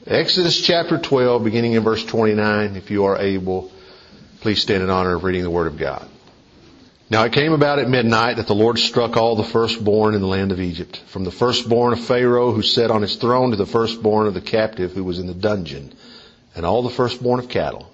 Exodus chapter 12, beginning in verse 29. If you are able, please stand in honor of reading the Word of God. Now it came about at midnight that the Lord struck all the firstborn in the land of Egypt, from the firstborn of Pharaoh who sat on his throne to the firstborn of the captive who was in the dungeon, and all the firstborn of cattle.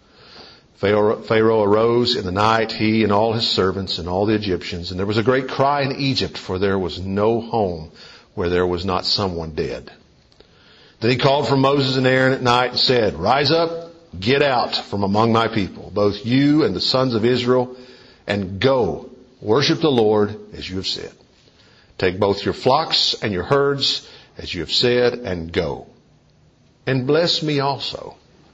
Pharaoh arose in the night, he and all his servants and all the Egyptians, and there was a great cry in Egypt, for there was no home where there was not someone dead. Then he called for Moses and Aaron at night and said, "Rise up, get out from among my people, both you and the sons of Israel, and go, worship the Lord as you have said. Take both your flocks and your herds as you have said, and go. And bless me also."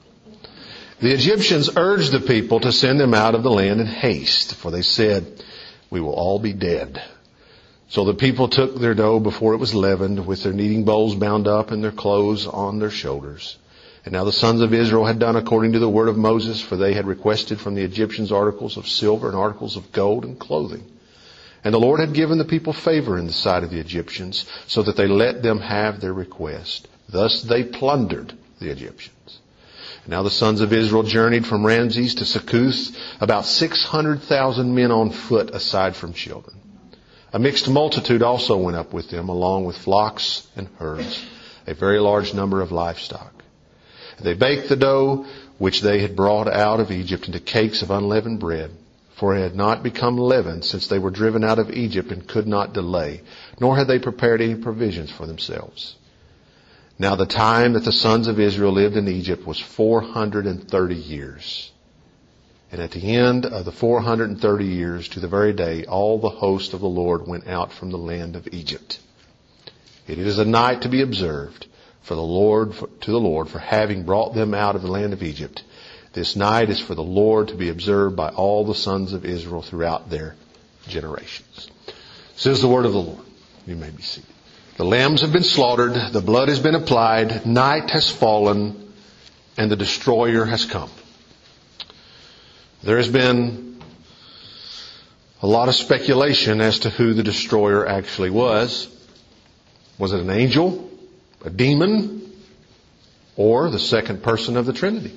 The Egyptians urged the people to send them out of the land in haste, for they said, "We will all be dead." So the people took their dough before it was leavened, with their kneading bowls bound up and their clothes on their shoulders. And now the sons of Israel had done according to the word of Moses, for they had requested from the Egyptians articles of silver and articles of gold and clothing. And the Lord had given the people favor in the sight of the Egyptians, so that they let them have their request. Thus they plundered the Egyptians. And now the sons of Israel journeyed from Ramses to Succoth, about 600,000 men on foot, aside from children. A mixed multitude also went up with them, along with flocks and herds, a very large number of livestock. They baked the dough which they had brought out of Egypt into cakes of unleavened bread, for it had not become leavened since they were driven out of Egypt and could not delay, nor had they prepared any provisions for themselves. Now the time that the sons of Israel lived in Egypt was 430 years. And at the end of the 430 years, to the very day, all the host of the Lord went out from the land of Egypt. It is a night to be observed to the Lord for having brought them out of the land of Egypt. This night is for the Lord to be observed by all the sons of Israel throughout their generations. This is the word of the Lord. You may be seated. The lambs have been slaughtered, the blood has been applied, night has fallen, and the destroyer has come. There has been a lot of speculation as to who the destroyer actually was. Was it an angel, a demon, or the second person of the Trinity?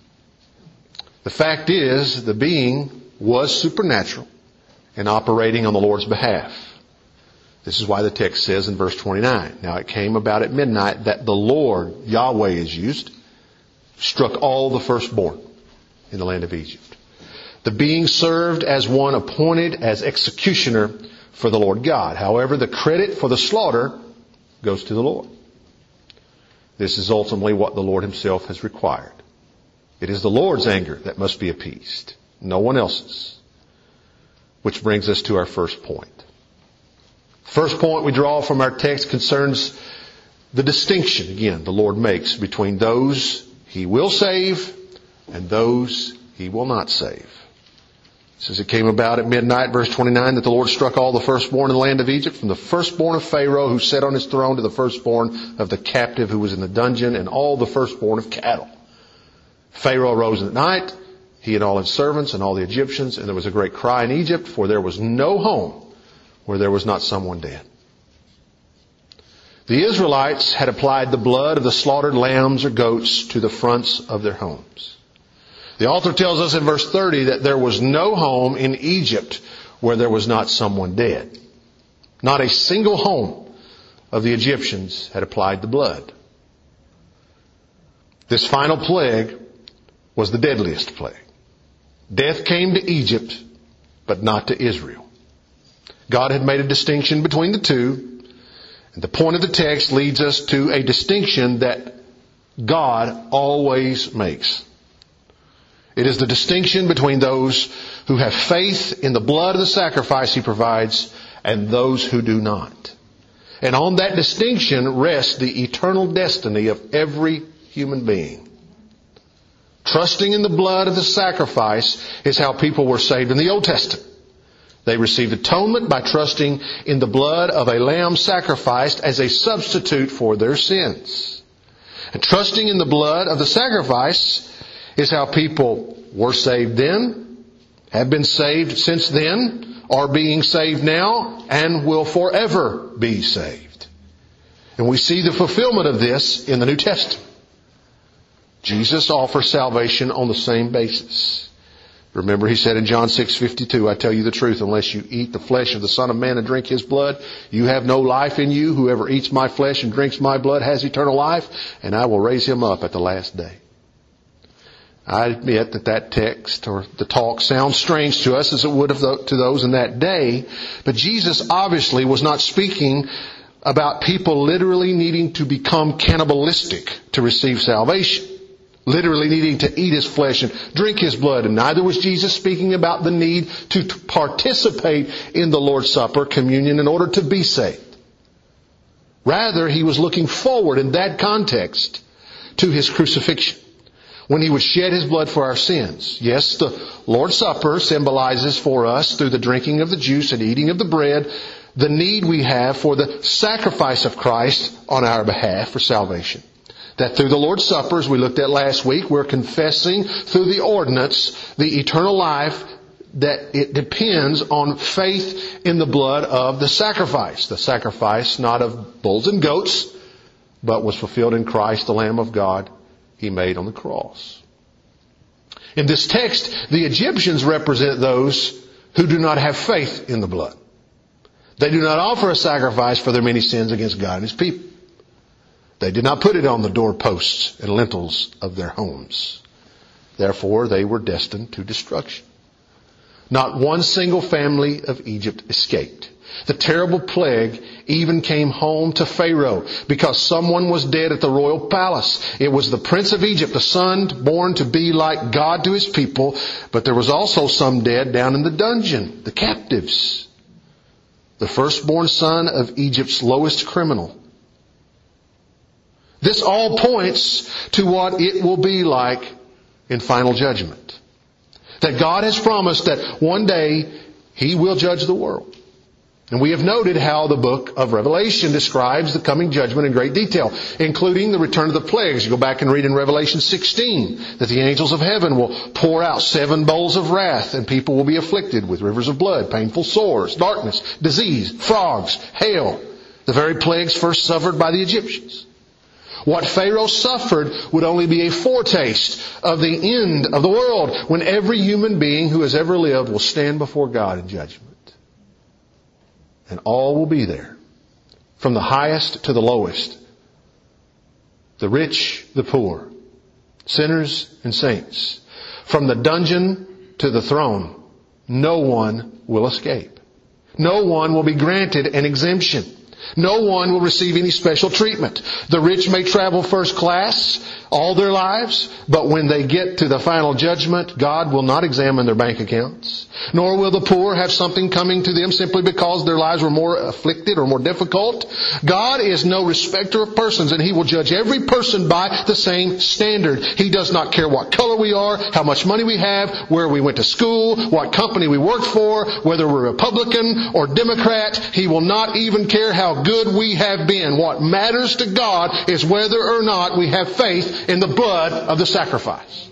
The fact is, the being was supernatural and operating on the Lord's behalf. This is why the text says in verse 29, "Now it came about at midnight that the Lord," Yahweh is used, "struck all the firstborn in the land of Egypt." The being served as one appointed as executioner for the Lord God. However, the credit for the slaughter goes to the Lord. This is ultimately what the Lord himself has required. It is the Lord's anger that must be appeased, no one else's. Which brings us to our first point. First point we draw from our text concerns the distinction, again, the Lord makes between those he will save and those he will not save. It says it came about at midnight, verse 29, that the Lord struck all the firstborn in the land of Egypt, from the firstborn of Pharaoh who sat on his throne to the firstborn of the captive who was in the dungeon, and all the firstborn of cattle. Pharaoh arose at night, he and all his servants and all the Egyptians, and there was a great cry in Egypt, for there was no home where there was not someone dead. The Israelites had applied the blood of the slaughtered lambs or goats to the fronts of their homes. The author tells us in verse 30 that there was no home in Egypt where there was not someone dead. Not a single home of the Egyptians had applied the blood. This final plague was the deadliest plague. Death came to Egypt, but not to Israel. God had made a distinction between the two, and the point of the text leads us to a distinction that God always makes. It is the distinction between those who have faith in the blood of the sacrifice he provides and those who do not. And on that distinction rests the eternal destiny of every human being. Trusting in the blood of the sacrifice is how people were saved in the Old Testament. They received atonement by trusting in the blood of a lamb sacrificed as a substitute for their sins. And trusting in the blood of the sacrifice is how people were saved then, have been saved since then, are being saved now, and will forever be saved. And we see the fulfillment of this in the New Testament. Jesus offers salvation on the same basis. Remember, he said in John 6:52, I tell you the truth, unless you eat the flesh of the Son of Man and drink his blood, you have no life in you. Whoever eats my flesh and drinks my blood has eternal life, and I will raise him up at the last day. I admit that text or the talk sounds strange to us as it would have to those in that day, but Jesus obviously was not speaking about people literally needing to become cannibalistic to receive salvation. Literally needing to eat his flesh and drink his blood. And neither was Jesus speaking about the need to participate in the Lord's Supper, communion, in order to be saved. Rather, he was looking forward in that context to his crucifixion, when he would shed his blood for our sins. Yes, the Lord's Supper symbolizes for us, through the drinking of the juice and eating of the bread, the need we have for the sacrifice of Christ on our behalf for salvation. That through the Lord's Supper, as we looked at last week, we're confessing through the ordinance the eternal life that it depends on faith in the blood of the sacrifice. The sacrifice not of bulls and goats, but was fulfilled in Christ, the Lamb of God, he made on the cross. In this text, the Egyptians represent those who do not have faith in the blood. They do not offer a sacrifice for their many sins against God and his people. They did not put it on the doorposts and lintels of their homes. Therefore, they were destined to destruction. Not one single family of Egypt escaped. The terrible plague even came home to Pharaoh because someone was dead at the royal palace. It was the prince of Egypt, the son born to be like God to his people, but there was also some dead down in the dungeon, the captives. The firstborn son of Egypt's lowest criminal. This all points to what it will be like in final judgment. That God has promised that one day he will judge the world. And we have noted how the book of Revelation describes the coming judgment in great detail, including the return of the plagues. You go back and read in Revelation 16 that the angels of heaven will pour out 7 bowls of wrath, and people will be afflicted with rivers of blood, painful sores, darkness, disease, frogs, hail, the very plagues first suffered by the Egyptians. What Pharaoh suffered would only be a foretaste of the end of the world, when every human being who has ever lived will stand before God in judgment. And all will be there, from the highest to the lowest, the rich, the poor, sinners and saints. From the dungeon to the throne, no one will escape. No one will be granted an exemption. No one will receive any special treatment. The rich may travel first class all their lives, but when they get to the final judgment, God will not examine their bank accounts. Nor will the poor have something coming to them simply because their lives were more afflicted or more difficult. God is no respecter of persons, and he will judge every person by the same standard. He does not care what color we are, how much money we have, where we went to school, what company we worked for, whether we're Republican or Democrat. He will not even care how good we have been. What matters to God is whether or not we have faith in the blood of the sacrifice.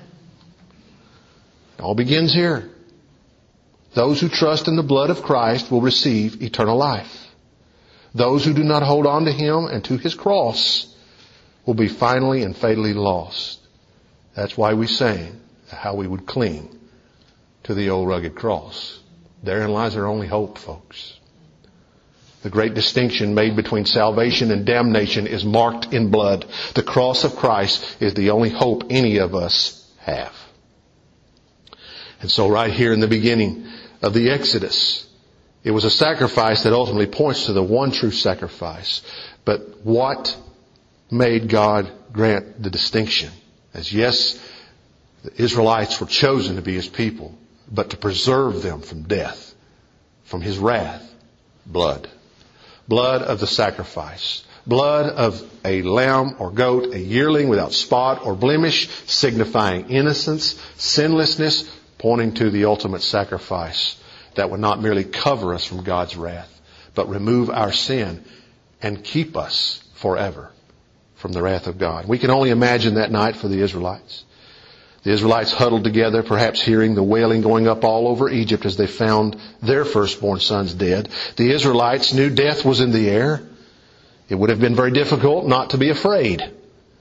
It all begins here. Those who trust in the blood of Christ will receive eternal life. Those who do not hold on to him and to his cross will be finally and fatally lost. That's why we sang how we would cling to the old rugged cross. Therein lies our only hope, folks. The great distinction made between salvation and damnation is marked in blood. The cross of Christ is the only hope any of us have. And so right here in the beginning of the Exodus, it was a sacrifice that ultimately points to the one true sacrifice. But what made God grant the distinction? As yes, the Israelites were chosen to be his people, but to preserve them from death, from his wrath, blood. Blood of the sacrifice. Blood of a lamb or goat, a yearling without spot or blemish, signifying innocence, sinlessness, pointing to the ultimate sacrifice that would not merely cover us from God's wrath, but remove our sin and keep us forever from the wrath of God. We can only imagine that night for the Israelites. The Israelites huddled together, perhaps hearing the wailing going up all over Egypt as they found their firstborn sons dead. The Israelites knew death was in the air. It would have been very difficult not to be afraid.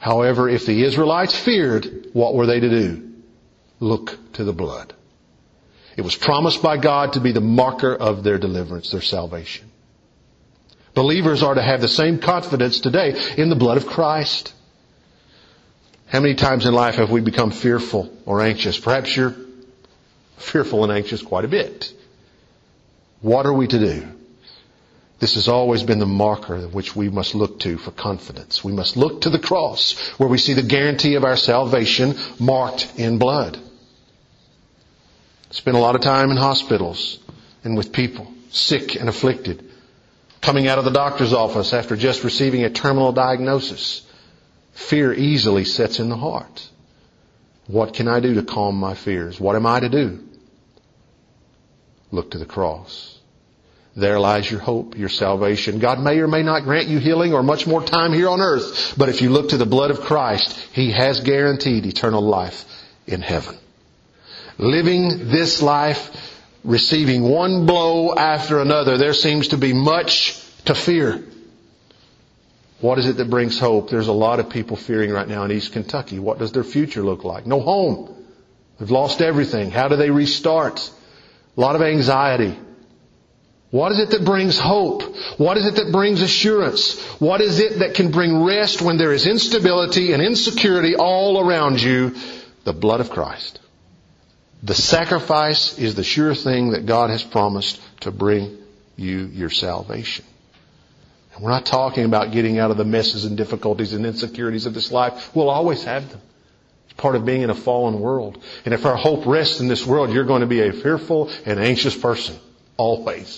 However, if the Israelites feared, what were they to do? Look to the blood. It was promised by God to be the marker of their deliverance, their salvation. Believers are to have the same confidence today in the blood of Christ. How many times in life have we become fearful or anxious? Perhaps you're fearful and anxious quite a bit. What are we to do? This has always been the marker which we must look to for confidence. We must look to the cross where we see the guarantee of our salvation marked in blood. Spend a lot of time in hospitals and with people sick and afflicted, coming out of the doctor's office after just receiving a terminal diagnosis. Fear easily sets in the heart. What can I do to calm my fears? What am I to do? Look to the cross. There lies your hope, your salvation. God may or may not grant you healing or much more time here on earth. But if you look to the blood of Christ, He has guaranteed eternal life in heaven. Living this life, receiving one blow after another, there seems to be much to fear. What is it that brings hope? There's a lot of people fearing right now in East Kentucky. What does their future look like? No home. They've lost everything. How do they restart? A lot of anxiety. What is it that brings hope? What is it that brings assurance? What is it that can bring rest when there is instability and insecurity all around you? The blood of Christ. The sacrifice is the sure thing that God has promised to bring you your salvation. And we're not talking about getting out of the messes and difficulties and insecurities of this life. We'll always have them. It's part of being in a fallen world. And if our hope rests in this world, you're going to be a fearful and anxious person. Always.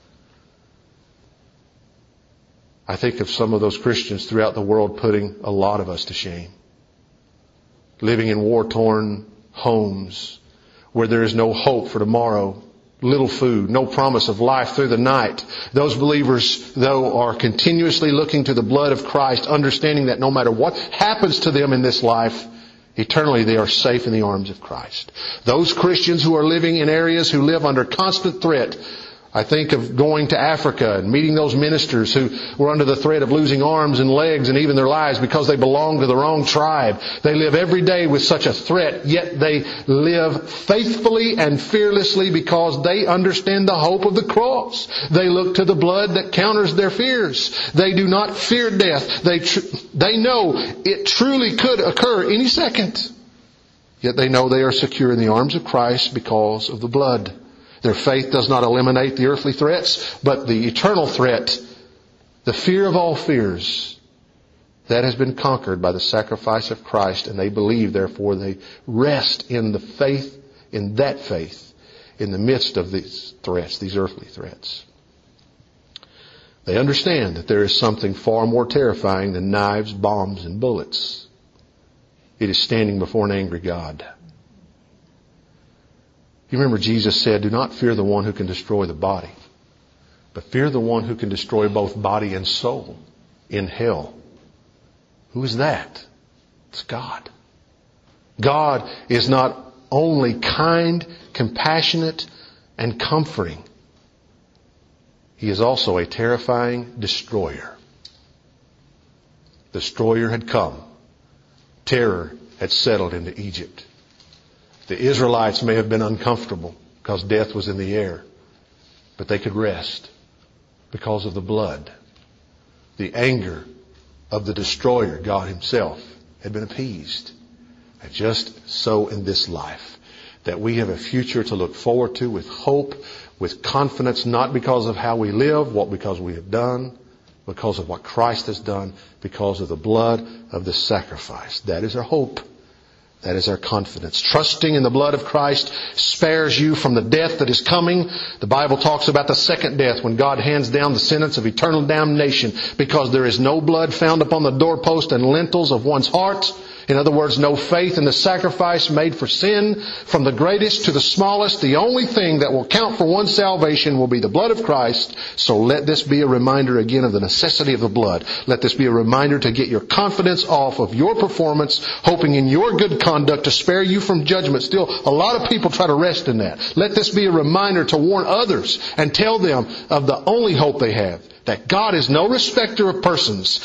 I think of some of those Christians throughout the world putting a lot of us to shame. Living in war-torn homes where there is no hope for tomorrow, little food, no promise of life through the night. Those believers, though, are continuously looking to the blood of Christ, understanding that no matter what happens to them in this life, eternally they are safe in the arms of Christ. Those Christians who are living in areas who live under constant threat, I think of going to Africa and meeting those ministers who were under the threat of losing arms and legs and even their lives because they belong to the wrong tribe. They live every day with such a threat, yet they live faithfully and fearlessly because they understand the hope of the cross. They look to the blood that counters their fears. They do not fear death. They know it truly could occur any second. Yet they know they are secure in the arms of Christ because of the blood. Their faith does not eliminate the earthly threats, but the eternal threat, the fear of all fears, that has been conquered by the sacrifice of Christ, and they believe, therefore they rest in the faith, in that faith, in the midst of these threats, these earthly threats. They understand that there is something far more terrifying than knives, bombs, and bullets. It is standing before an angry God. You remember Jesus said, do not fear the one who can destroy the body, but fear the one who can destroy both body and soul in hell. Who is that? It's God. God is not only kind, compassionate, and comforting. He is also a terrifying destroyer. The destroyer had come. Terror had settled into Egypt. The Israelites may have been uncomfortable because death was in the air, but they could rest because of the blood. The anger of the destroyer, God Himself, had been appeased. And just so in this life, that we have a future to look forward to with hope, with confidence, not because of how we live, because we have done, because of what Christ has done, because of the blood of the sacrifice. That is our hope. That is our confidence. Trusting in the blood of Christ spares you from the death that is coming. The Bible talks about the second death when God hands down the sentence of eternal damnation because there is no blood found upon the doorpost and lintels of one's heart. In other words, no faith in the sacrifice made for sin. From the greatest to the smallest, the only thing that will count for one's salvation will be the blood of Christ. So let this be a reminder again of the necessity of the blood. Let this be a reminder to get your confidence off of your performance, hoping in your good conduct to spare you from judgment. Still, a lot of people try to rest in that. Let this be a reminder to warn others and tell them of the only hope they have, that God is no respecter of persons.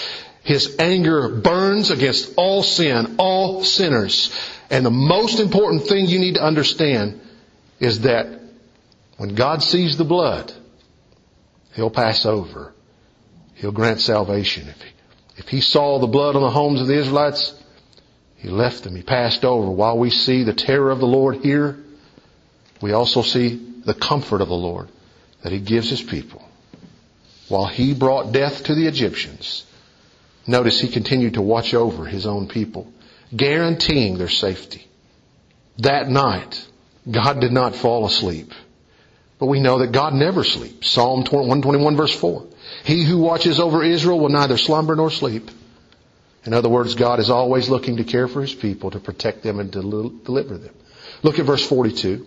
His anger burns against all sin, all sinners. And the most important thing you need to understand is that when God sees the blood, He'll pass over. He'll grant salvation. If He saw the blood on the homes of the Israelites, He left them. He passed over. While we see the terror of the Lord here, we also see the comfort of the Lord that He gives His people. While He brought death to the Egyptians, notice He continued to watch over His own people, guaranteeing their safety. That night, God did not fall asleep. But we know that God never sleeps. Psalm 121 verse 4. He who watches over Israel will neither slumber nor sleep. In other words, God is always looking to care for His people, to protect them and to deliver them. Look at verse 42.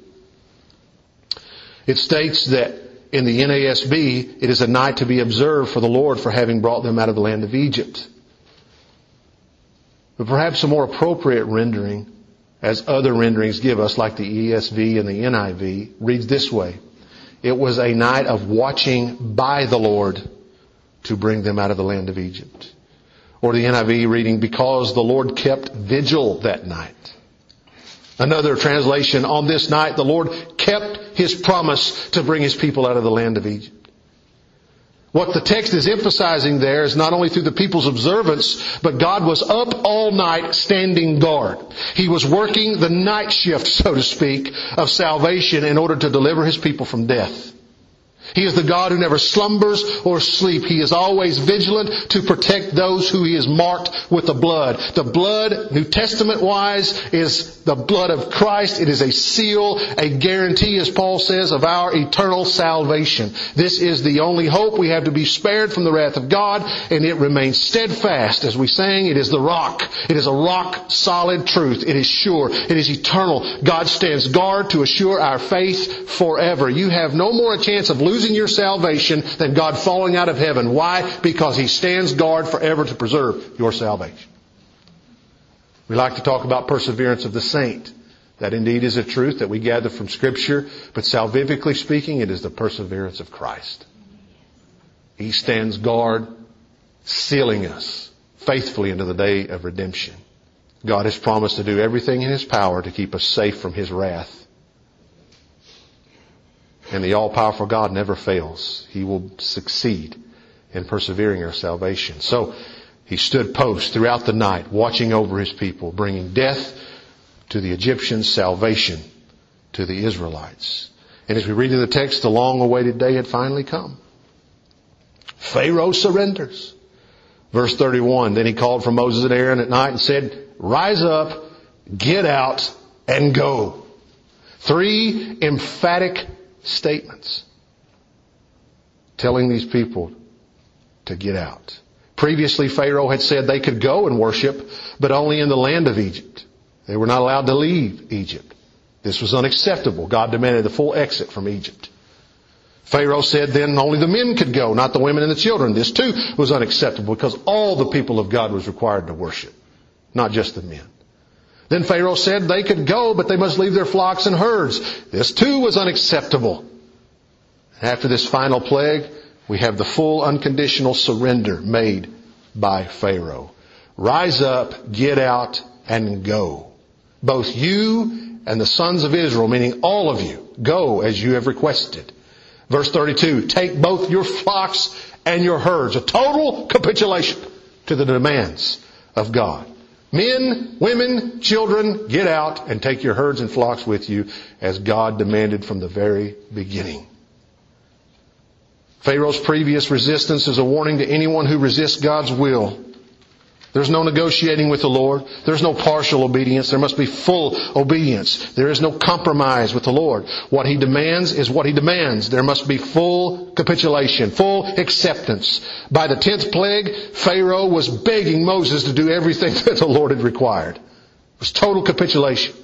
It states that in the NASB, it is a night to be observed for the Lord for having brought them out of the land of Egypt. But perhaps a more appropriate rendering, as other renderings give us, like the ESV and the NIV, reads this way. It was a night of watching by the Lord to bring them out of the land of Egypt. Or the NIV reading, because the Lord kept vigil that night. Another translation, on this night the Lord kept His promise to bring His people out of the land of Egypt. What the text is emphasizing there is not only through the people's observance, but God was up all night standing guard. He was working the night shift, so to speak, of salvation in order to deliver His people from death. He is the God who never slumbers or sleeps. He is always vigilant to protect those who He has marked with the blood. The blood, New Testament-wise, is the blood of Christ. It is a seal, a guarantee, as Paul says, of our eternal salvation. This is the only hope. We have to be spared from the wrath of God, and it remains steadfast. As we sang, it is the rock. It is a rock-solid truth. It is sure. It is eternal. God stands guard to assure our faith forever. You have no more a chance of losing your salvation than God falling out of heaven. Why? Because He stands guard forever to preserve your salvation. We like to talk about perseverance of the saint. That indeed is a truth that we gather from Scripture. But salvifically speaking, it is the perseverance of Christ. He stands guard, sealing us faithfully into the day of redemption. God has promised to do everything in His power to keep us safe from His wrath. And the all-powerful God never fails. He will succeed in persevering our salvation. So He stood post throughout the night, watching over His people, bringing death to the Egyptians, salvation to the Israelites. And as we read in the text, the long-awaited day had finally come. Pharaoh surrenders. Verse 31, then he called for Moses and Aaron at night and said, rise up, get out, and go. 3 emphatic statements telling these people to get out. Previously, Pharaoh had said they could go and worship, but only in the land of Egypt. They were not allowed to leave Egypt. This was unacceptable. God demanded the full exit from Egypt. Pharaoh said then only the men could go, not the women and the children. This too was unacceptable because all the people of God was required to worship, not just the men. Then Pharaoh said they could go, but they must leave their flocks and herds. This too was unacceptable. After this final plague, we have the full unconditional surrender made by Pharaoh. Rise up, get out, and go. Both you and the sons of Israel, meaning all of you, go as you have requested. Verse 32, take both your flocks and your herds. A total capitulation to the demands of God. Men, women, children, get out and take your herds and flocks with you as God demanded from the very beginning. Pharaoh's previous resistance is a warning to anyone who resists God's will. There's no negotiating with the Lord. There's no partial obedience. There must be full obedience. There is no compromise with the Lord. What He demands is what He demands. There must be full capitulation, full acceptance. By the 10th plague, Pharaoh was begging Moses to do everything that the Lord had required. It was total capitulation.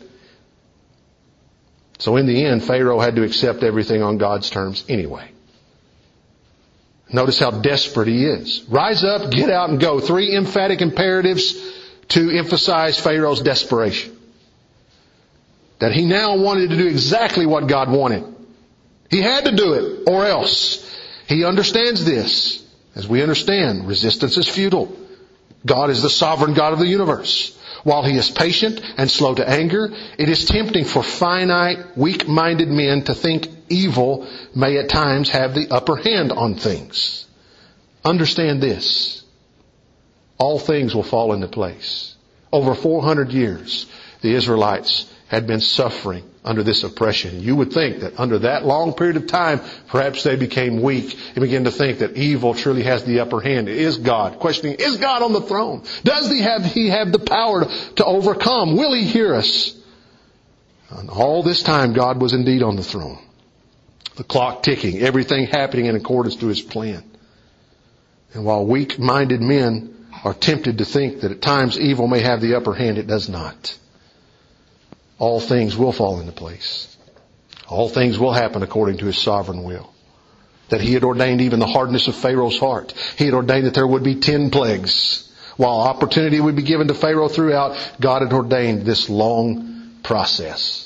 So in the end, Pharaoh had to accept everything on God's terms anyway. Notice how desperate he is. Rise up, get out, and go. 3 emphatic imperatives to emphasize Pharaoh's desperation. That he now wanted to do exactly what God wanted. He had to do it, or else. He understands this. As we understand, resistance is futile. God is the sovereign God of the universe. While He is patient and slow to anger, it is tempting for finite, weak-minded men to think evil may at times have the upper hand on things. Understand this. All things will fall into place. Over 400 years, the Israelites had been suffering under this oppression. You would think that under that long period of time, perhaps they became weak and began to think that evil truly has the upper hand. Is God? Questioning, is God on the throne? Does He have the power to overcome? Will He hear us? And all this time, God was indeed on the throne. The clock ticking, everything happening in accordance to His plan. And while weak-minded men are tempted to think that at times evil may have the upper hand, it does not. All things will fall into place. All things will happen according to His sovereign will. That He had ordained even the hardness of Pharaoh's heart. He had ordained that there would be 10 plagues. While opportunity would be given to Pharaoh throughout, God had ordained this long process.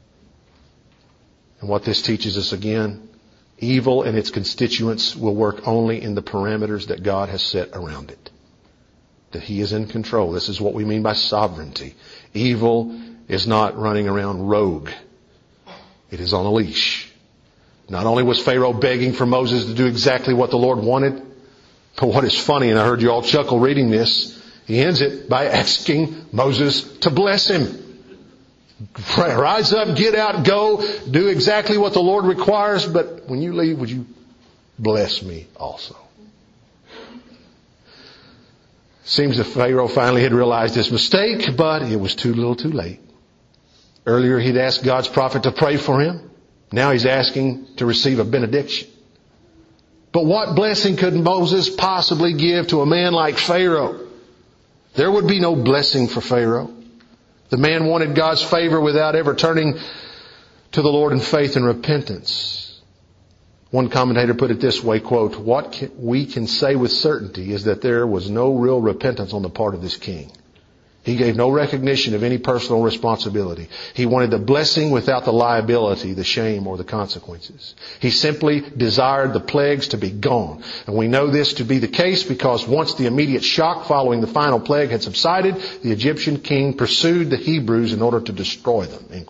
And what this teaches us again, evil and its constituents will work only in the parameters that God has set around it. That He is in control. This is what we mean by sovereignty. Evil is not running around rogue. It is on a leash. Not only was Pharaoh begging for Moses to do exactly what the Lord wanted, but what is funny, and I heard you all chuckle reading this, he ends it by asking Moses to bless him. Rise up, get out, go, do exactly what the Lord requires, but when you leave, would you bless me also? Seems that Pharaoh finally had realized his mistake, but it was too little too late. Earlier he'd asked God's prophet to pray for him. Now he's asking to receive a benediction. But what blessing could Moses possibly give to a man like Pharaoh? There would be no blessing for Pharaoh. The man wanted God's favor without ever turning to the Lord in faith and repentance. One commentator put it this way, quote, we can say with certainty is that there was no real repentance on the part of this king. He gave no recognition of any personal responsibility. He wanted the blessing without the liability, the shame, or the consequences. He simply desired the plagues to be gone. And we know this to be the case because once the immediate shock following the final plague had subsided, the Egyptian king pursued the Hebrews in order to destroy them.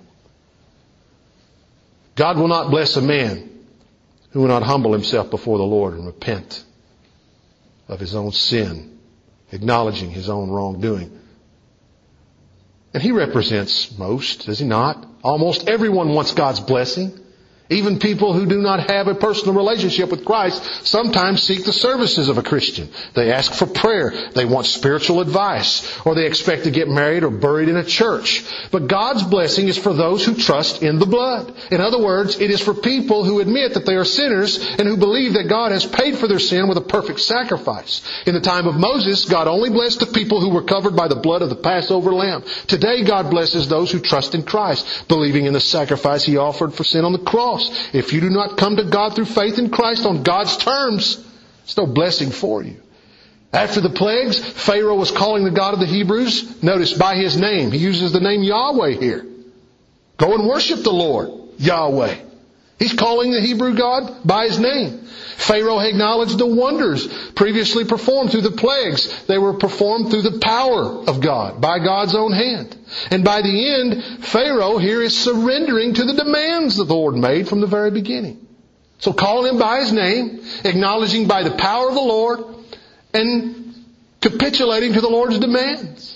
God will not bless a man who will not humble himself before the Lord and repent of his own sin, acknowledging his own wrongdoing. And He represents most, does He not? Almost everyone wants God's blessing. Even people who do not have a personal relationship with Christ sometimes seek the services of a Christian. They ask for prayer. They want spiritual advice. Or they expect to get married or buried in a church. But God's blessing is for those who trust in the blood. In other words, it is for people who admit that they are sinners and who believe that God has paid for their sin with a perfect sacrifice. In the time of Moses, God only blessed the people who were covered by the blood of the Passover lamb. Today, God blesses those who trust in Christ, believing in the sacrifice He offered for sin on the cross. If you do not come to God through faith in Christ on God's terms, there's no blessing for you. After the plagues, Pharaoh was calling the God of the Hebrews, notice, by His name. He uses the name Yahweh here. Go and worship the Lord, Yahweh. He's calling the Hebrew God by His name. Pharaoh acknowledged the wonders previously performed through the plagues. They were performed through the power of God, by God's own hand. And by the end, Pharaoh here is surrendering to the demands that the Lord made from the very beginning. So calling Him by His name, acknowledging by the power of the Lord, and capitulating to the Lord's demands.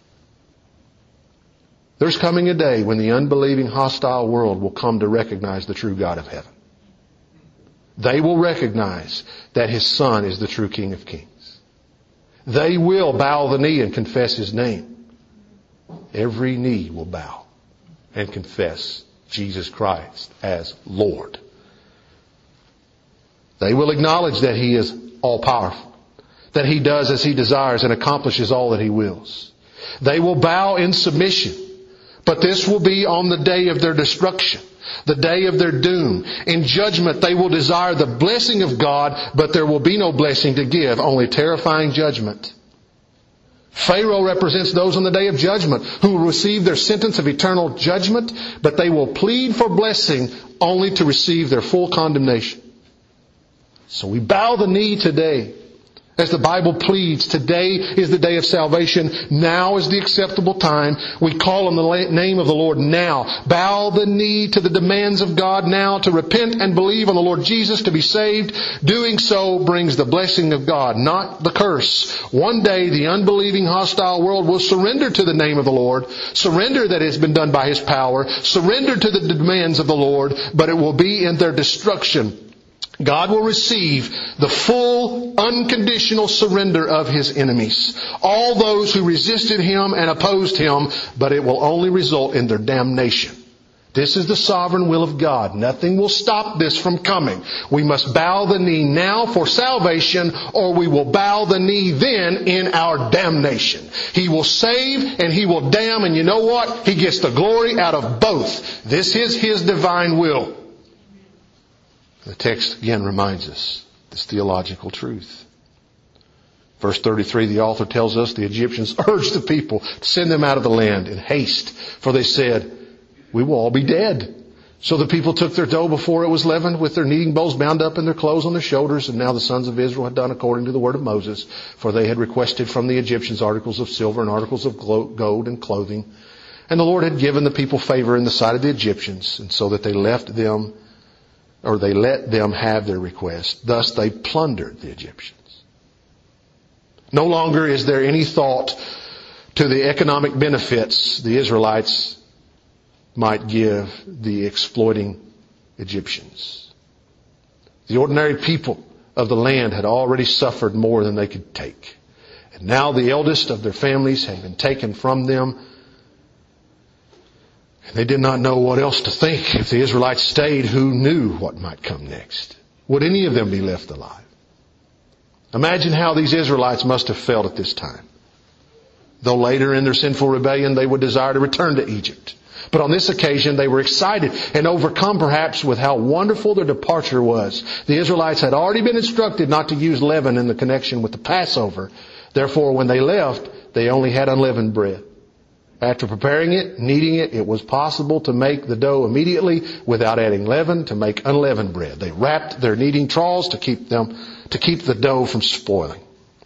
There's coming a day when the unbelieving, hostile world will come to recognize the true God of heaven. They will recognize that His Son is the true King of Kings. They will bow the knee and confess His name. Every knee will bow and confess Jesus Christ as Lord. They will acknowledge that He is all-powerful, that He does as He desires and accomplishes all that He wills. They will bow in submission, but this will be on the day of their destruction, the day of their doom. In judgment, they will desire the blessing of God, but there will be no blessing to give, only terrifying judgment. Pharaoh represents those on the day of judgment who will receive their sentence of eternal judgment, but they will plead for blessing only to receive their full condemnation. So we bow the knee today As the Bible pleads, today is the day of salvation. Now is the acceptable time. We call on the name of the Lord now. Bow the knee to the demands of God now, to repent and believe on the Lord Jesus to be saved. Doing so brings the blessing of God, not the curse. One day the unbelieving, hostile world will surrender to the name of the Lord. Surrender that has been done by His power. Surrender to the demands of the Lord, but it will be in their destruction. God will receive the full, unconditional surrender of His enemies. All those who resisted Him and opposed Him, but it will only result in their damnation. This is the sovereign will of God. Nothing will stop this from coming. We must bow the knee now for salvation, or we will bow the knee then in our damnation. He will save and He will damn, and you know what? He gets the glory out of both. This is His divine will. The text again reminds us this theological truth. Verse 33, the author tells us the Egyptians urged the people to send them out of the land in haste, for they said, we will all be dead. So the people took their dough before it was leavened, with their kneading bowls bound up and their clothes on their shoulders. And now the sons of Israel had done according to the word of Moses, for they had requested from the Egyptians articles of silver and articles of gold and clothing. And the Lord had given the people favor in the sight of the Egyptians, and so that they let them have their request. Thus they plundered the Egyptians. No longer is there any thought to the economic benefits the Israelites might give the exploiting Egyptians. The ordinary people of the land had already suffered more than they could take. And now the eldest of their families had been taken from them. And they did not know what else to think. If the Israelites stayed, who knew what might come next? Would any of them be left alive? Imagine how these Israelites must have felt at this time. Though later in their sinful rebellion they would desire to return to Egypt. But on this occasion they were excited and overcome perhaps with how wonderful their departure was. The Israelites had already been instructed not to use leaven in the connection with the Passover. Therefore, when they left, they only had unleavened bread. After preparing it, kneading it, it was possible to make the dough immediately without adding leaven to make unleavened bread. They wrapped their kneading troughs to keep the dough from spoiling.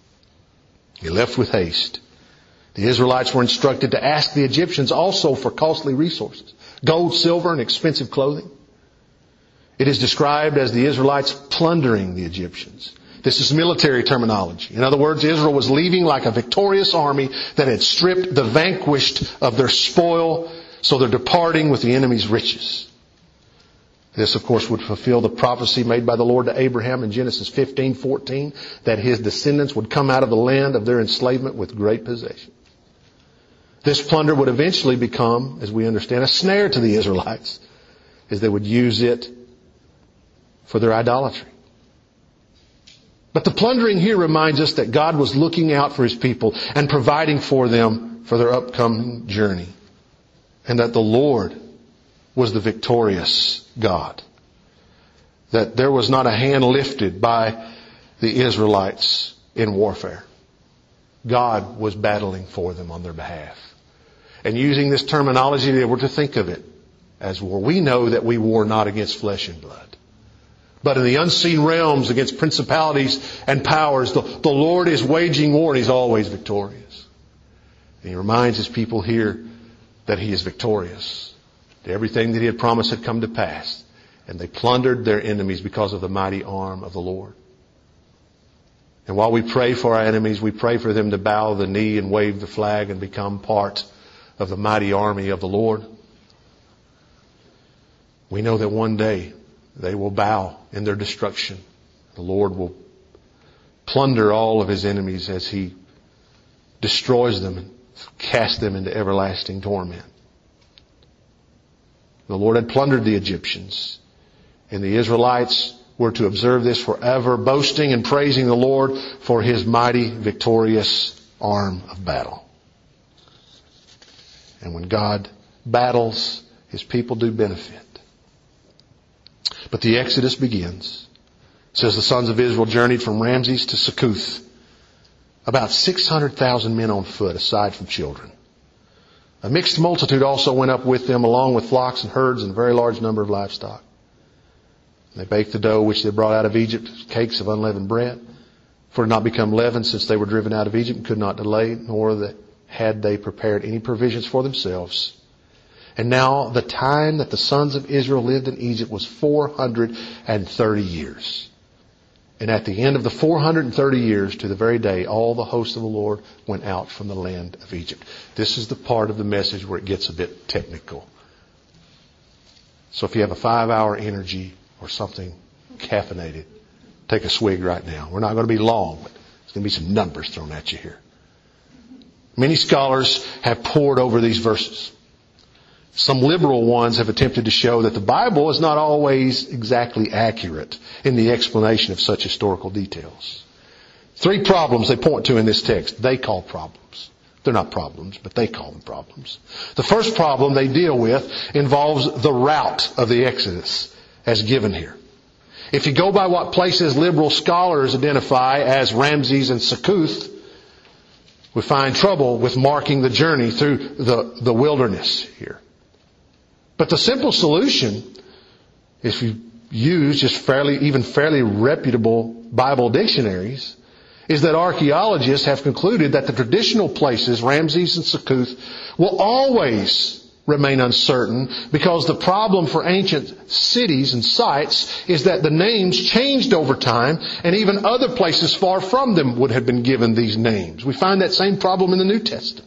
He left with haste. The Israelites were instructed to ask the Egyptians also for costly resources, gold, silver, and expensive clothing. It is described as the Israelites plundering the Egyptians. This is military terminology. In other words, Israel was leaving like a victorious army that had stripped the vanquished of their spoil, so they're departing with the enemy's riches. This, of course, would fulfill the prophecy made by the Lord to Abraham in Genesis 15:14, that his descendants would come out of the land of their enslavement with great possession. This plunder would eventually become, as we understand, a snare to the Israelites, as they would use it for their idolatry. But the plundering here reminds us that God was looking out for His people and providing for them for their upcoming journey. And that the Lord was the victorious God. That there was not a hand lifted by the Israelites in warfare. God was battling for them on their behalf. And using this terminology, they were to think of it as war. We know that we war not against flesh and blood, but in the unseen realms against principalities and powers. The Lord is waging war, and He's always victorious. And He reminds His people here that He is victorious. That everything that He had promised had come to pass. And they plundered their enemies because of the mighty arm of the Lord. And while we pray for our enemies, we pray for them to bow the knee and wave the flag and become part of the mighty army of the Lord. We know that one day they will bow in their destruction. The Lord will plunder all of His enemies as He destroys them and casts them into everlasting torment. The Lord had plundered the Egyptians, and the Israelites were to observe this forever, boasting and praising the Lord for His mighty, victorious arm of battle. And when God battles, His people do benefit. But the Exodus begins. It says the sons of Israel journeyed from Ramses to Succoth. About 600,000 men on foot, aside from children. A mixed multitude also went up with them, along with flocks and herds and a very large number of livestock. They baked the dough which they brought out of Egypt, cakes of unleavened bread. for it had not become leavened since they were driven out of Egypt and could not delay, nor had they prepared any provisions for themselves. And now the time that the sons of Israel lived in Egypt was 430 years. And at the end of the 430 years, to the very day, all the hosts of the Lord went out from the land of Egypt. This is the part of the message where it gets a bit technical. So if you have a 5-hour energy or something caffeinated, take a swig right now. We're not going to be long, but there's going to be some numbers thrown at you here. Many scholars have pored over these verses. Some liberal ones have attempted to show that the Bible is not always exactly accurate in the explanation of such historical details. 3 problems they point to in this text. They call problems. They're not problems, but they call them problems. The first problem they deal with involves the route of the Exodus as given here. If you go by what places liberal scholars identify as Ramses and Succoth, we find trouble with marking the journey through the wilderness here. But the simple solution, if you use just fairly reputable Bible dictionaries, is that archaeologists have concluded that the traditional places, Ramses and Succoth, will always remain uncertain, because the problem for ancient cities and sites is that the names changed over time, and even other places far from them would have been given these names. We find that same problem in the New Testament.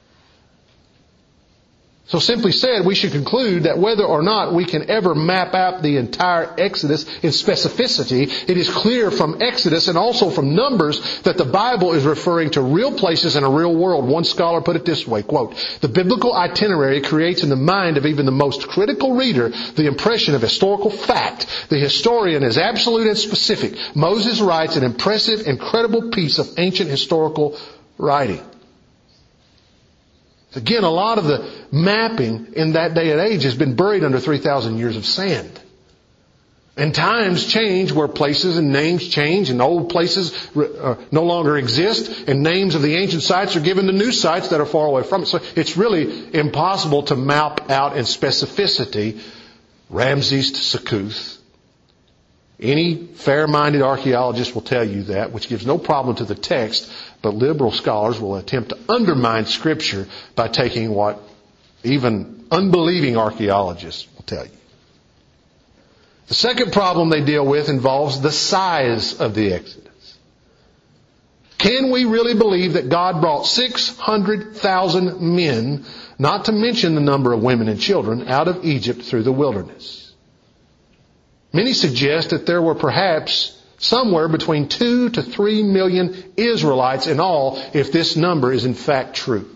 So simply said, we should conclude that whether or not we can ever map out the entire Exodus in specificity, it is clear from Exodus and also from Numbers that the Bible is referring to real places in a real world. One scholar put it this way, quote, "The biblical itinerary creates in the mind of even the most critical reader the impression of historical fact. The historian is absolute and specific. Moses writes an impressive, incredible piece of ancient historical writing." Again, a lot of the mapping in that day and age has been buried under 3,000 years of sand. And times change where places and names change, and old places no longer exist, and names of the ancient sites are given to new sites that are far away from it. So it's really impossible to map out in specificity Ramses to Succoth. Any fair-minded archaeologist will tell you that, which gives no problem to the text, but liberal scholars will attempt to undermine Scripture by taking what even unbelieving archaeologists will tell you. The second problem they deal with involves the size of the Exodus. Can we really believe that God brought 600,000 men, not to mention the number of women and children, out of Egypt through the wilderness? Many suggest that there were perhaps somewhere between 2 to 3 million Israelites in all, if this number is in fact true.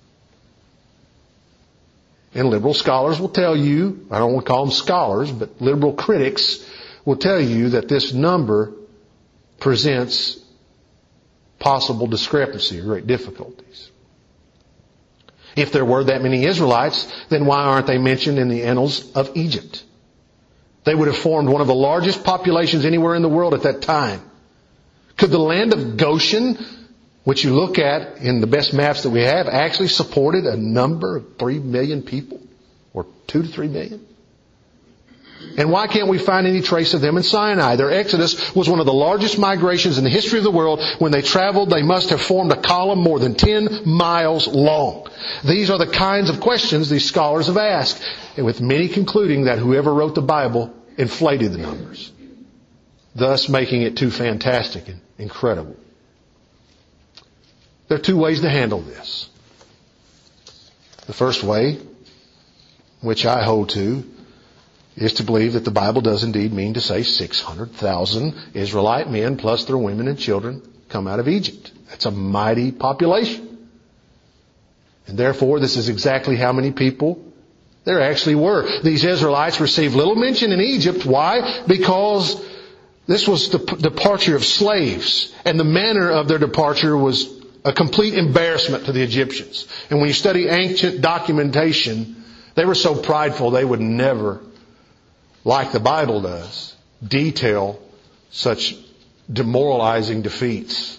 And liberal scholars will tell you, I don't want to call them scholars, but liberal critics will tell you that this number presents possible discrepancy or great difficulties. If there were that many Israelites, then why aren't they mentioned in the annals of Egypt? They would have formed one of the largest populations anywhere in the world at that time. Could the land of Goshen, which you look at in the best maps that we have, actually supported a number of 3 million people? Or 2 to 3 million? And why can't we find any trace of them in Sinai? Their exodus was one of the largest migrations in the history of the world. When they traveled, they must have formed a column more than 10 miles long. These are the kinds of questions these scholars have asked, and with many concluding that whoever wrote the Bible inflated the numbers, thus making it too fantastic and incredible. There are 2 ways to handle this. The first way, which I hold to, is to believe that the Bible does indeed mean to say 600,000 Israelite men plus their women and children come out of Egypt. That's a mighty population. And therefore, this is exactly how many people there actually were. These Israelites received little mention in Egypt. Why? Because this was the departure of slaves, and the manner of their departure was a complete embarrassment to the Egyptians. And when you study ancient documentation, they were so prideful they would never, like the Bible does, detail such demoralizing defeats.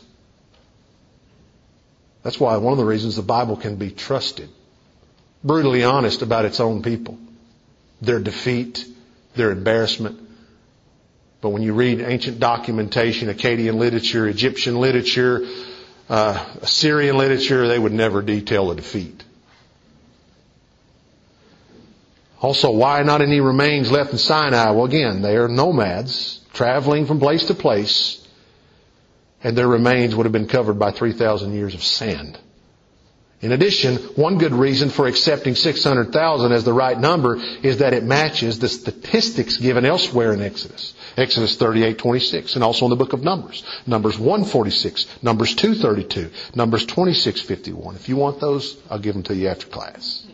That's why one of the reasons the Bible can be trusted. Brutally honest about its own people. Their defeat, their embarrassment. But when you read ancient documentation, Akkadian literature, Egyptian literature, Assyrian literature, they would never detail a defeat. Also, why not any remains left in Sinai? Well, again, they are nomads traveling from place to place, and their remains would have been covered by 3,000 years of sand. In addition, one good reason for accepting 600,000 as the right number is that it matches the statistics given elsewhere in Exodus. Exodus 38:26, and also in the book of Numbers. Numbers 1:46, Numbers 2:32, Numbers 26:51. If you want those, I'll give them to you after class.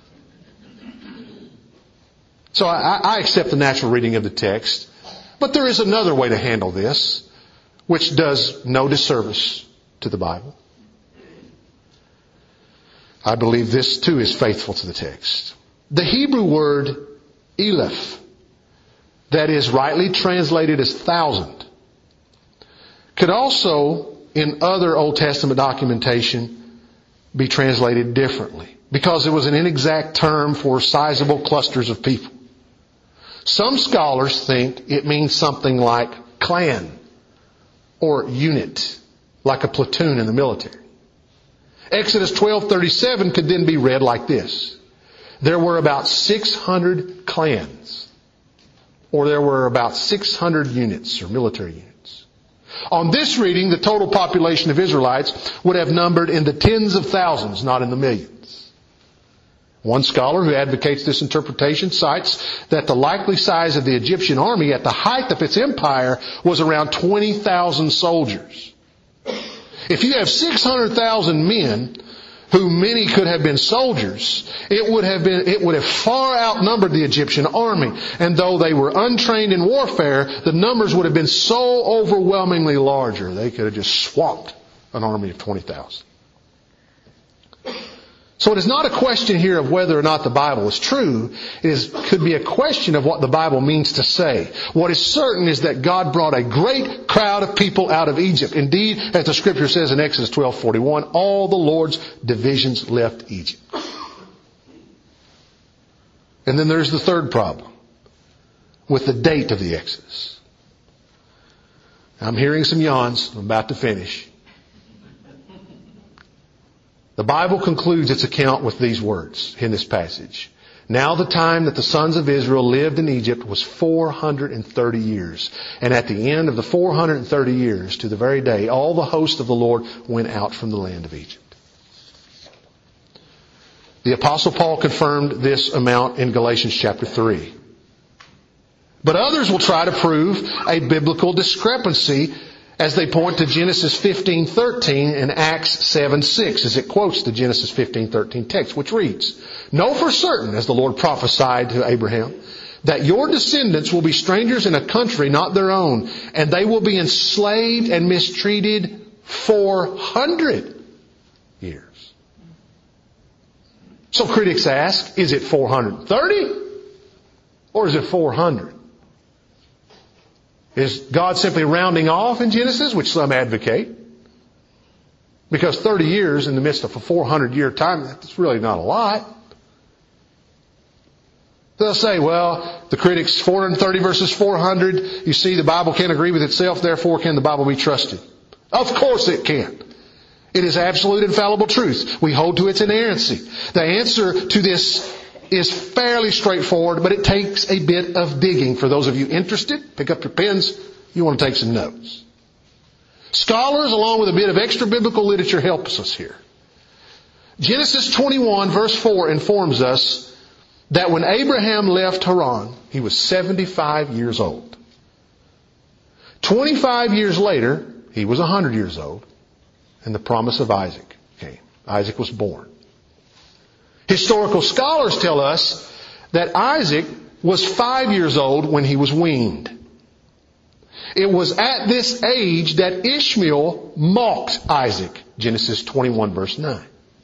So I accept the natural reading of the text, but there is another way to handle this, which does no disservice to the Bible. I believe this too is faithful to the text. The Hebrew word eleph, that is rightly translated as thousand, could also, in other Old Testament documentation, be translated differently, because it was an inexact term for sizable clusters of people. Some scholars think it means something like clan or unit, like a platoon in the military. Exodus 12:37 could then be read like this. There were about 600 clans, or there were about 600 units or military units. On this reading, the total population of Israelites would have numbered in the tens of thousands, not in the millions. One scholar who advocates this interpretation cites that the likely size of the Egyptian army at the height of its empire was around 20,000 soldiers. If you have 600,000 men, who many could have been soldiers, it would have far outnumbered the Egyptian army. And though they were untrained in warfare, the numbers would have been so overwhelmingly larger, they could have just swamped an army of 20,000. So it is not a question here of whether or not the Bible is true. Could be a question of what the Bible means to say. What is certain is that God brought a great crowd of people out of Egypt. Indeed, as the Scripture says in Exodus 12:41, all the Lord's divisions left Egypt. And then there's the third problem with the date of the Exodus. I'm hearing some yawns. I'm about to finish. The Bible concludes its account with these words in this passage. Now the time that the sons of Israel lived in Egypt was 430 years. And at the end of the 430 years, to the very day, all the host of the Lord went out from the land of Egypt. The Apostle Paul confirmed this amount in Galatians chapter 3. But others will try to prove a biblical discrepancy as they point to Genesis 15:13 and Acts 7:6 as it quotes the Genesis 15:13 text, which reads, "Know for certain, as the Lord prophesied to Abraham, that your descendants will be strangers in a country not their own, and they will be enslaved and mistreated 400 years." So critics ask, is it 430 or is it 400? Is God simply rounding off in Genesis, which some advocate? Because 30 years in the midst of a 400-year time, that's really not a lot. They'll say, well, the critics, 430 versus 400, you see the Bible can't agree with itself, therefore can the Bible be trusted? Of course it can. It is absolute infallible truth. We hold to its inerrancy. The answer to this is fairly straightforward, but it takes a bit of digging. For those of you interested, pick up your pens. You want to take some notes. Scholars, along with a bit of extra biblical literature, helps us here. Genesis 21 verse 4 informs us that when Abraham left Haran, he was 75 years old. 25 years later, he was 100 years old, and the promise of Isaac came. Isaac was born. Historical scholars tell us that Isaac was 5 years old when he was weaned. It was at this age that Ishmael mocked Isaac, Genesis 21 verse 9.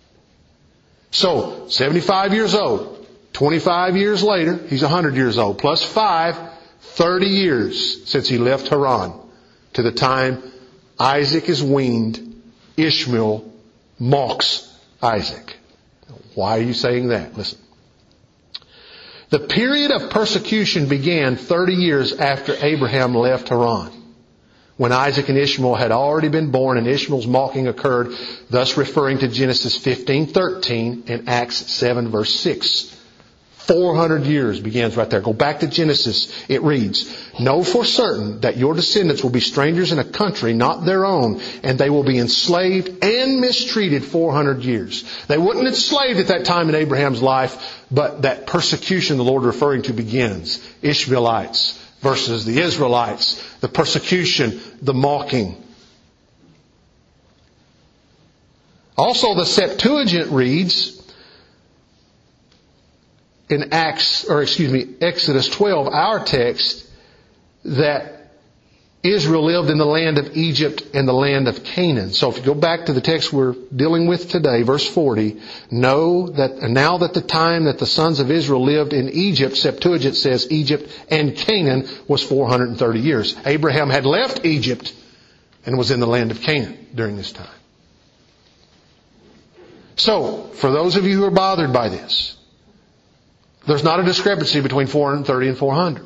So, 75 years old, 25 years later, he's 100 years old, plus 5, 30 years since he left Haran to the time Isaac is weaned, Ishmael mocks Isaac. Why are you saying that? Listen. The period of persecution began 30 years after Abraham left Haran, when Isaac and Ishmael had already been born and Ishmael's mocking occurred, thus referring to Genesis 15:13 and Acts 7 verse 6. 400 years begins right there. Go back to Genesis. It reads, "Know for certain that your descendants will be strangers in a country not their own, and they will be enslaved and mistreated 400 years." They weren't enslaved at that time in Abraham's life, but that persecution the Lord referring to begins. Ishmaelites versus the Israelites. The persecution, the mocking. Also, the Septuagint reads in Exodus 12, our text, that Israel lived in the land of Egypt and the land of Canaan. So if you go back to the text we're dealing with today, verse 40, know that now that the time that the sons of Israel lived in Egypt, Septuagint says Egypt and Canaan, was 430 years. Abraham had left Egypt and was in the land of Canaan during this time. So, for those of you who are bothered by this, there's not a discrepancy between 430 and 400.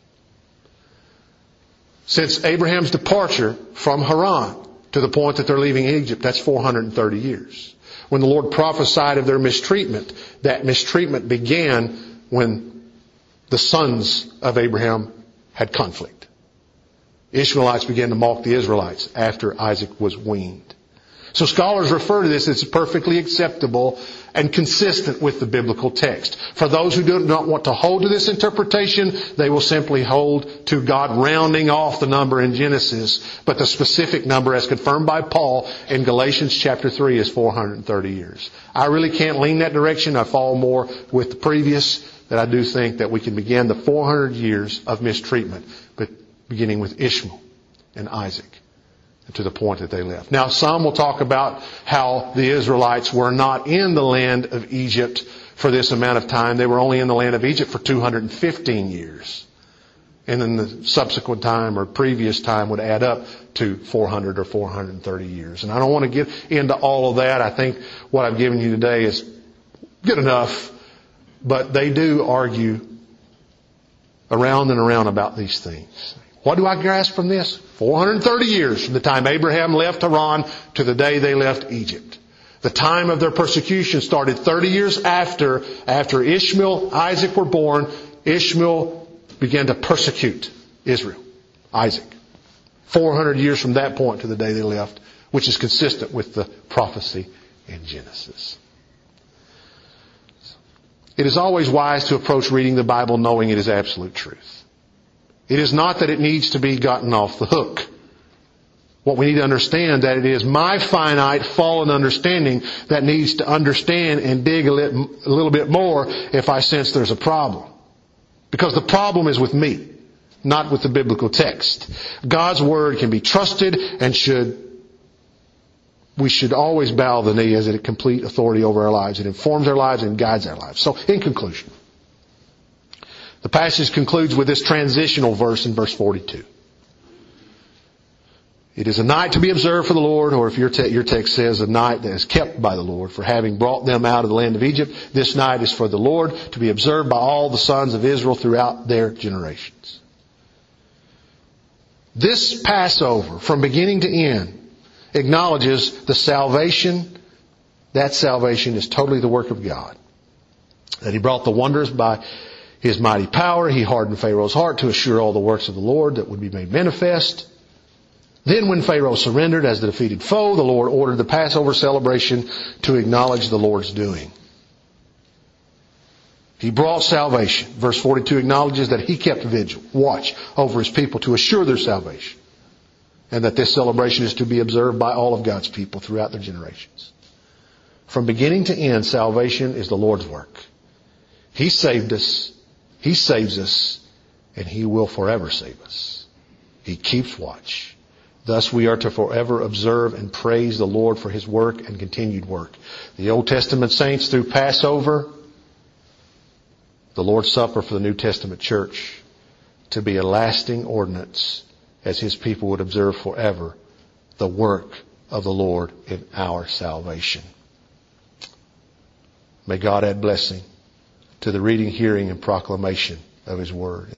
Since Abraham's departure from Haran to the point that they're leaving Egypt, that's 430 years. When the Lord prophesied of their mistreatment, that mistreatment began when the sons of Abraham had conflict. Ishmaelites began to mock the Israelites after Isaac was weaned. So scholars refer to this as perfectly acceptable and consistent with the biblical text. For those who do not want to hold to this interpretation, they will simply hold to God rounding off the number in Genesis, but the specific number as confirmed by Paul in Galatians chapter 3 is 430 years. I really can't lean that direction. I fall more with the previous, that I do think that we can begin the 400 years of mistreatment, but beginning with Ishmael and Isaac, to the point that they left. Now, some will talk about how the Israelites were not in the land of Egypt for this amount of time. They were only in the land of Egypt for 215 years. And then the subsequent time or previous time would add up to 400 or 430 years. And I don't want to get into all of that. I think what I've given you today is good enough. But they do argue around and around about these things. What do I grasp from this? 430 years from the time Abraham left Haran to the day they left Egypt. The time of their persecution started 30 years after Ishmael, Isaac were born. Ishmael began to persecute Israel, Isaac. 400 years from that point to the day they left, which is consistent with the prophecy in Genesis. It is always wise to approach reading the Bible knowing it is absolute truth. It is not that it needs to be gotten off the hook. What we need to understand that it is my finite fallen understanding that needs to understand and dig a little bit more if I sense there's a problem. Because the problem is with me, not with the biblical text. God's Word can be trusted and we should always bow the knee as a complete authority over our lives. It informs our lives and guides our lives. So, in conclusion, the passage concludes with this transitional verse in verse 42. It is a night to be observed for the Lord, or if your text says a night that is kept by the Lord, for having brought them out of the land of Egypt. This night is for the Lord, to be observed by all the sons of Israel throughout their generations. This Passover, from beginning to end, acknowledges the salvation. That salvation is totally the work of God. That He brought the wonders by His mighty power. He hardened Pharaoh's heart to assure all the works of the Lord that would be made manifest. Then when Pharaoh surrendered as the defeated foe, the Lord ordered the Passover celebration to acknowledge the Lord's doing. He brought salvation. Verse 42 acknowledges that He kept vigil, watch over His people to assure their salvation. And that this celebration is to be observed by all of God's people throughout their generations. From beginning to end, salvation is the Lord's work. He saved us. He saves us, and He will forever save us. He keeps watch. Thus we are to forever observe and praise the Lord for His work and continued work. The Old Testament saints through Passover, the Lord's Supper for the New Testament church, to be a lasting ordinance as His people would observe forever the work of the Lord in our salvation. May God add blessing to the reading, hearing, and proclamation of His Word.